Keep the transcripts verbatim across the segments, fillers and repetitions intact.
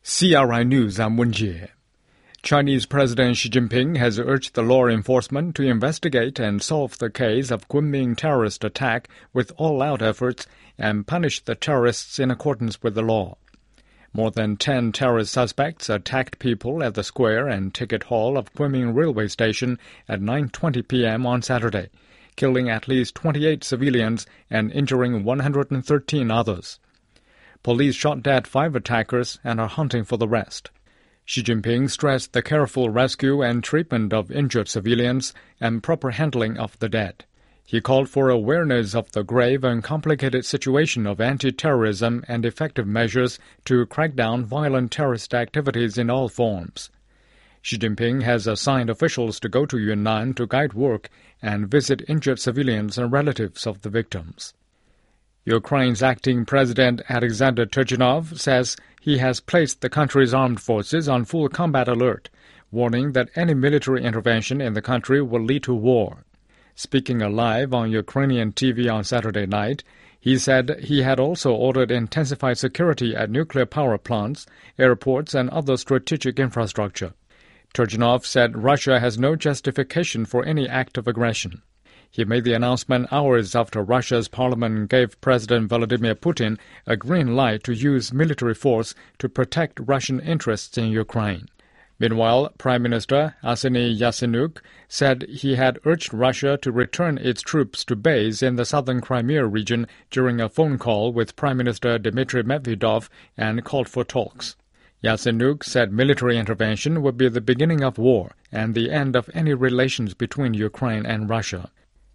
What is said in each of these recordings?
C R I News, I'm Wen Jie. Chinese President Xi Jinping has urged the law enforcement to investigate and solve the case of Kunming terrorist attack with all-out efforts and punish the terrorists in accordance with the law. More than ten terrorist suspects attacked people at the square and ticket hall of Kunming railway station at nine twenty p.m. on Saturday, killing at least twenty-eight civilians and injuring one hundred thirteen others. Police shot dead five attackers and are hunting for the rest. Xi Jinping stressed the careful rescue and treatment of injured civilians and proper handling of the dead. He called for awareness of the grave and complicated situation of anti-terrorism and effective measures to crack down violent terrorist activities in all forms. Xi Jinping has assigned officials to go to Yunnan to guide work and visit injured civilians and relatives of the victims. Ukraine's acting president Alexander Turchinov says he has placed the country's armed forces on full combat alert, warning that any military intervention in the country will lead to war. Speaking live on Ukrainian T V on Saturday night, he said he had also ordered intensified security at nuclear power plants, airports, and other strategic infrastructure. Turchinov said Russia has no justification for any act of aggression. He made the announcement hours after Russia's parliament gave President Vladimir Putin a green light to use military force to protect Russian interests in Ukraine. Meanwhile, Prime Minister Arseniy Yatsenyuk said he had urged Russia to return its troops to base in the southern Crimea region during a phone call with Prime Minister Dmitry Medvedev and called for talks. Yatsenyuk said military intervention would be the beginning of war and the end of any relations between Ukraine and Russia.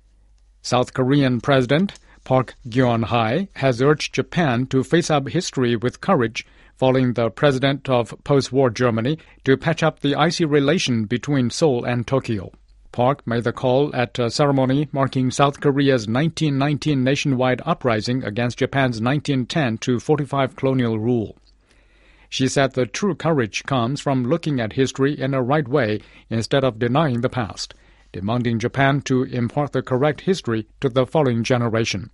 South Korean President Park Geun-hye has urged Japan to face up history with courage following the president of post-war Germany to patch up the icy relation between Seoul and Tokyo. Park made the call at a ceremony marking South Korea's nineteen nineteen nationwide uprising against Japan's nineteen ten to forty-five colonial rule. She said the true courage comes from looking at history in a right way instead of denying the past, demanding Japan to impart the correct history to the following generation.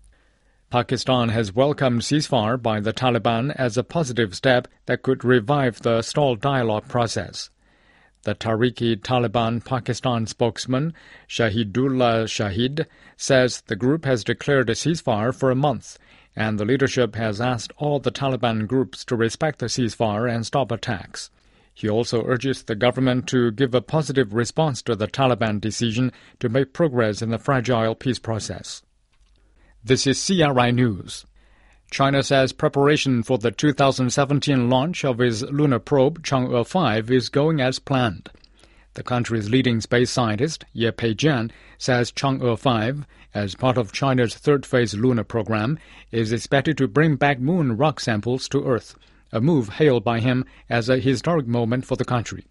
Pakistan has welcomed ceasefire by the Taliban as a positive step that could revive the stalled dialogue process. The Tehreek-e-Taliban Pakistan spokesman, Shahidullah Shahid, says the group has declared a ceasefire for a month, and the leadership has asked all the Taliban groups to respect the ceasefire and stop attacks. He also urges the government to give a positive response to the Taliban decision to make progress in the fragile peace process. This is C R I News. China says preparation for the two thousand seventeen launch of its lunar probe Chang'e five is going as planned. The country's leading space scientist, Ye Peijian, says Chang'e five, as part of China's third phase lunar program, is expected to bring back moon rock samples to Earth, a move hailed by him as a historic moment for the country.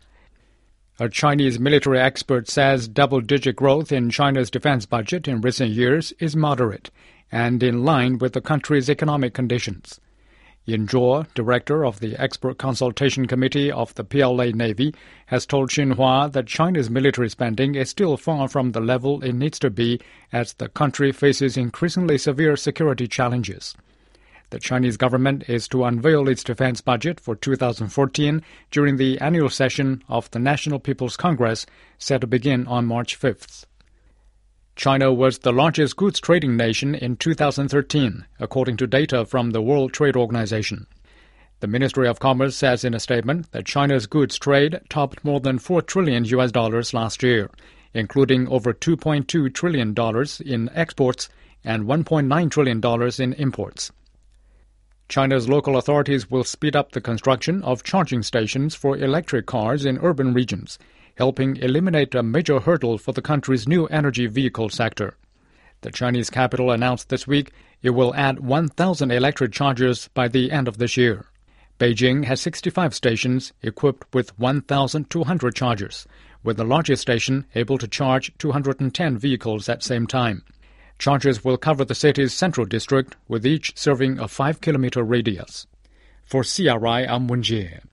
A Chinese military expert says double-digit growth in China's defense budget in recent years is moderate and in line with the country's economic conditions. Yin Zhuo, director of the Expert Consultation Committee of the P L A Navy, has told Xinhua that China's military spending is still far from the level it needs to be as the country faces increasingly severe security challenges. The Chinese government is to unveil its defense budget for two thousand fourteen during the annual session of the National People's Congress, set to begin on March fifth. China was the largest goods trading nation in two thousand thirteen, according to data from the World Trade Organization. The Ministry of Commerce says in a statement that China's goods trade topped more than four trillion U S dollars last year, including over two point two trillion dollars in exports and one point nine trillion dollars in imports. China's local authorities will speed up the construction of charging stations for electric cars in urban regions, helping eliminate a major hurdle for the country's new energy vehicle sector. The Chinese capital announced this week it will add one thousand electric chargers by the end of this year. Beijing has sixty-five stations equipped with one thousand two hundred chargers, with the largest station able to charge two hundred ten vehicles at the same time. Chargers will cover the city's central district, with each serving a five-kilometer radius. For C R I, I'm Wen Jie.